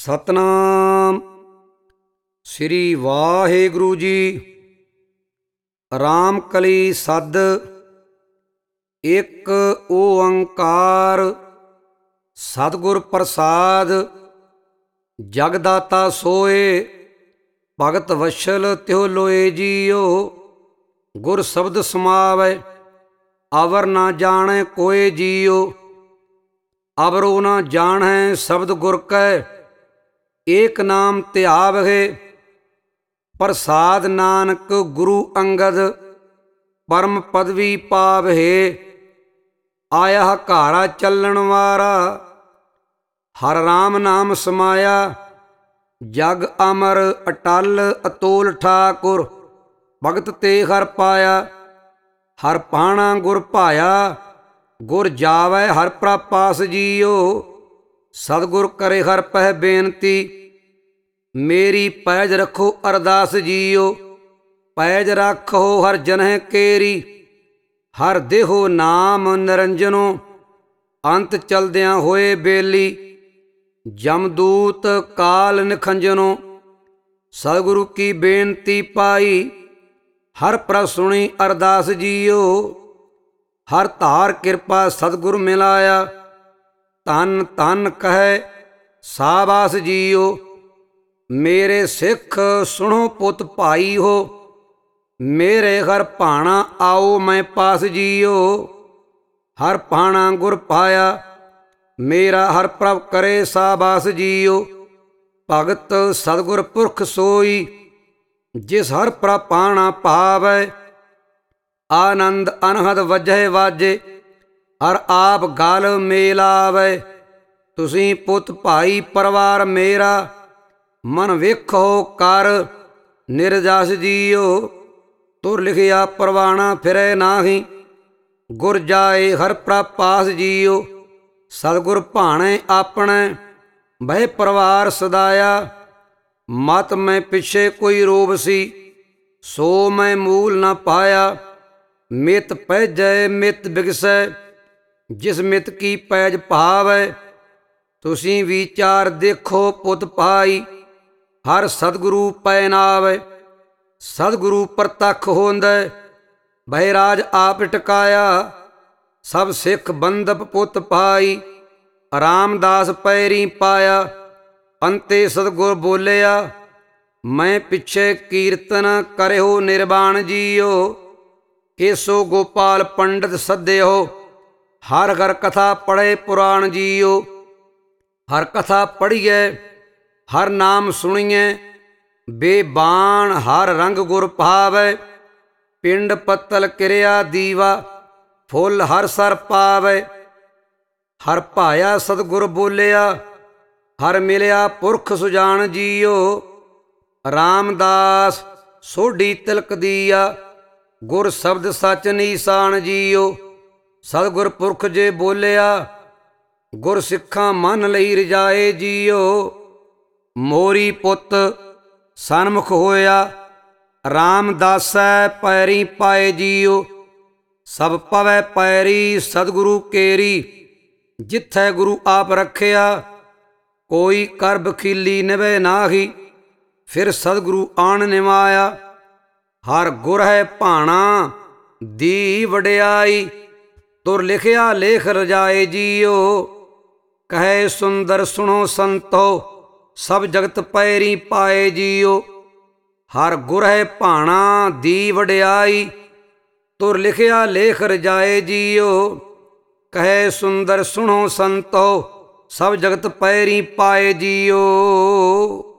ਸਤਨਾਮ ਸ੍ਰੀ ਵਾਹਿਗੁਰੂ ਜੀ। ਰਾਮ ਕਲੀ ਸਦ ਇੱਕ ਓੰਕਾਰ ਸਤਿਗੁਰ ਪ੍ਰਸਾਦ। ਜਗਦਾਤਾ ਸੋਏ ਭਗਤ ਵਸ਼ਲ ਤਿਉ ਲੋਏ ਜੀਓ। ਗੁਰ ਸ਼ਬਦ ਸਮਾਵੈ ਅਵਰ ਨਾ ਜਾਣੈ ਕੋਇ ਜੀਓ। ਅਵਰੋ ਨਾ ਜਾਣੈ ਸ਼ਬਦ ਗੁਰ ਕੈ ਏਕ ਨਾਮ ਧਿਆਵਹਿ। ਪ੍ਰਸਾਦ ਨਾਨਕ ਗੁਰੂ ਅੰਗਦ ਪਰਮ ਪਦਵੀ ਪਾਵਹਿ। ਆਇਆ ਘਾਰਾ ਚੱਲਣ ਵਾਰਾ ਹਰ ਰਾਮ ਨਾਮ ਸਮਾਇਆ। ਜਗ ਅਮਰ ਅਟਲ ਅਤੋਲ ਠਾਕੁਰ ਭਗਤ ਤੇ ਹਰ ਪਾਇਆ। ਹਰ ਪਾਣਾ ਗੁਰ ਭਾਇਆ ਗੁਰ ਜਾਵੈ ਹਰ ਪ੍ਰਪਾਸ ਜੀਓ। ਸਤਿਗੁਰ ਕਰੇ ਹਰ ਪਹਿ ਬੇਨਤੀ ਮੇਰੀ ਪੈਜ ਰੱਖੋ ਅਰਦਾਸ ਜੀਓ। ਪੈਜ ਰੱਖੋ ਹਰ ਜਨਹਿ ਕੇਰੀ ਹਰ ਦੇਹੋ ਨਾਮ ਨਿਰੰਜਨੋ। ਅੰਤ ਚਲਦਿਆਂ ਹੋਏ ਬੇਲੀ ਜਮਦੂਤ ਕਾਲ ਨਿਖੰਜਨੋ। ਸਤਿਗੁਰੂ ਕੀ ਬੇਨਤੀ ਪਾਈ ਹਰ ਪ੍ਰਭ ਸੁਣੀ ਅਰਦਾਸ ਜੀਓ। ਹਰ ਧਾਰ ਕਿਰਪਾ ਸਤਿਗੁਰ ਮਿਲਾਇਆ ਧੰਨ ਧੰਨ ਕਹੈ ਸਾਬਾਸ ਜੀਓ। ਮੇਰੇ ਸਿੱਖ ਸੁਣੋ ਪੁੱਤ ਭਾਈ ਹੋ ਮੇਰੇ ਹਰ ਭਾਣਾ ਆਓ ਮੈਂ ਪਾਸ ਜੀਓ। ਹਰ ਭਾਣਾ ਗੁਰ ਪਾਇਆ ਮੇਰਾ ਹਰ ਪ੍ਰਭ ਕਰੇ ਸਾਬਾਸ ਜੀਓ। ਭਗਤ ਸਤਿਗੁਰ ਪੁਰਖ ਸੋਈ ਜਿਸ ਹਰ ਪ੍ਰਭ ਭਾਣਾ ਭਾਵੈ। ਆਨੰਦ ਅਨਹਦ ਵਜਹਿ ਵਾਜੇ ਹਰ ਆਪ ਗਲ ਮੇਲਾਵੈ। ਤੁਸੀਂ ਪੁੱਤ ਭਾਈ ਪਰਿਵਾਰ ਮੇਰਾ ਮਨ ਵੇਖੋ ਕਰ ਨਿਰਜਸ ਜੀਓ। ਤੁਰ ਲਿਖਿਆ ਪਰਵਾਣਾ ਫਿਰੈ ਨਾਹੀ ਗੁਰ ਜਾਏ ਹਰ ਪ੍ਰਭ ਪਾਸ ਜੀਓ। ਸਤਿਗੁਰ ਭਾਣੇ ਆਪਣੇ ਬਹਿ ਪਰਿਵਾਰ ਸਦਾਇਆ। ਮਤ ਮੈਂ ਪਿੱਛੇ ਕੋਈ ਰੋਬ ਸੀ ਸੋ ਮੈਂ ਮੂਲ ਨਾ ਪਾਇਆ। ਮਿਤ ਪੈਜੈ ਮਿਤ ਬਿਗਸੈ ਜਿਸ ਮਿਤ ਕੀ ਪੈਜ ਭਾਵੈ। ਤੁਸੀਂ ਵਿਚਾਰ ਦੇਖੋ ਪੁੱਤ ਭਾਈ ਹਰ ਸਤਿਗੁਰੂ ਪੈ ਨਾਵੈ। ਸਤਿਗੁਰੂ ਪ੍ਰਤੱਖ ਹੋਂਦੈ ਬਹਿਰਾਜ ਆਪ ਟਿਕਾਇਆ। ਸਭ ਸਿੱਖ ਬੰਦਪ ਪੁੱਤ ਭਾਈ ਰਾਮਦਾਸ ਪੈਰੀ ਪਾਇਆ। ਅੰਤੇ ਸਤਿਗੁਰ ਬੋਲਿਆ ਮੈਂ ਪਿੱਛੇ ਕੀਰਤਨ ਕਰਿਓ ਨਿਰਵਾਣ ਜੀਓ। ਏਸੋ ਗੋਪਾਲ ਪੰਡਤ ਸੱਦਿਓ ਹਰ ਹਰ ਕਥਾ ਪੜ੍ਹੇ ਪੁਰਾਣ ਜੀਓ। ਹਰ ਕਥਾ ਪੜ੍ਹੀਐ ਹਰ ਨਾਮ ਸੁਣੀਐ ਬੇਬਾਨ ਹਰ ਰੰਗ ਗੁਰ ਭਾਵੈ। ਪਿੰਡ ਪੱਤਲ ਕਿਰਿਆ ਦੀਵਾ ਫੁੱਲ ਹਰ ਸਰ ਪਾਵੈ। ਹਰ ਭਾਇਆ ਸਤਿਗੁਰ ਬੋਲਿਆ ਹਰ ਮਿਲਿਆ ਪੁਰਖ ਸੁਜਾਨ ਜੀਓ। ਰਾਮਦਾਸ ਸੋਢੀ ਤਿਲਕ ਦੀਆ ਗੁਰ ਸ਼ਬਦ ਸਚ ਨੀਸਾਨ ਜੀਓ। ਸਤਿਗੁਰ ਪੁਰਖ ਜੇ ਬੋਲਿਆ ਗੁਰ ਸਿੱਖਾਂ ਮੰਨ ਲਈ ਰਜਾਏ ਜੀਓ। ਮੋਰੀ ਪੁੱਤ ਸਨਮੁਖ ਹੋਇਆ ਰਾਮਦਾਸੈ ਪੈਰੀ ਪਾਏ ਜੀਓ। ਸਭ ਪਵੈ ਪੈਰੀ ਸਤਿਗੁਰੂ ਕੇਰੀ ਜਿੱਥੈ ਗੁਰੂ ਆਪ ਰੱਖਿਆ। ਕੋਈ ਕਰ ਬਖੀਲੀ ਨਿਭੈ ਨਾਹੀ ਫਿਰ ਸਤਿਗੁਰੂ ਆਣ ਨਿਮਾਇਆ। ਹਰ ਗੁਰ ਹੈ ਭਾਣਾ ਦੀ ਵਡਿਆਈ ਤੁਰ ਲਿਖਿਆ ਲੇਖ ਰਜਾਏ ਜੀਓ। ਕਹੈ ਸੁੰਦਰ ਸੁਣੋ ਸੰਤੋ ਸਭ ਜਗਤ ਪੈਰੀ ਪਾਏ ਜੀਓ। ਹਰ ਗੁਰ ਹੈ ਭਾਣਾ ਦੀ ਵਡਿਆਈ ਤੁਰ ਲਿਖਿਆ ਲੇਖ ਰਜਾਏ ਜੀਓ। ਕਹੈ ਸੁੰਦਰ ਸੁਣੋ ਸੰਤੋ ਸਭ ਜਗਤ ਪੈਰੀ ਪਾਏ ਜੀਓ।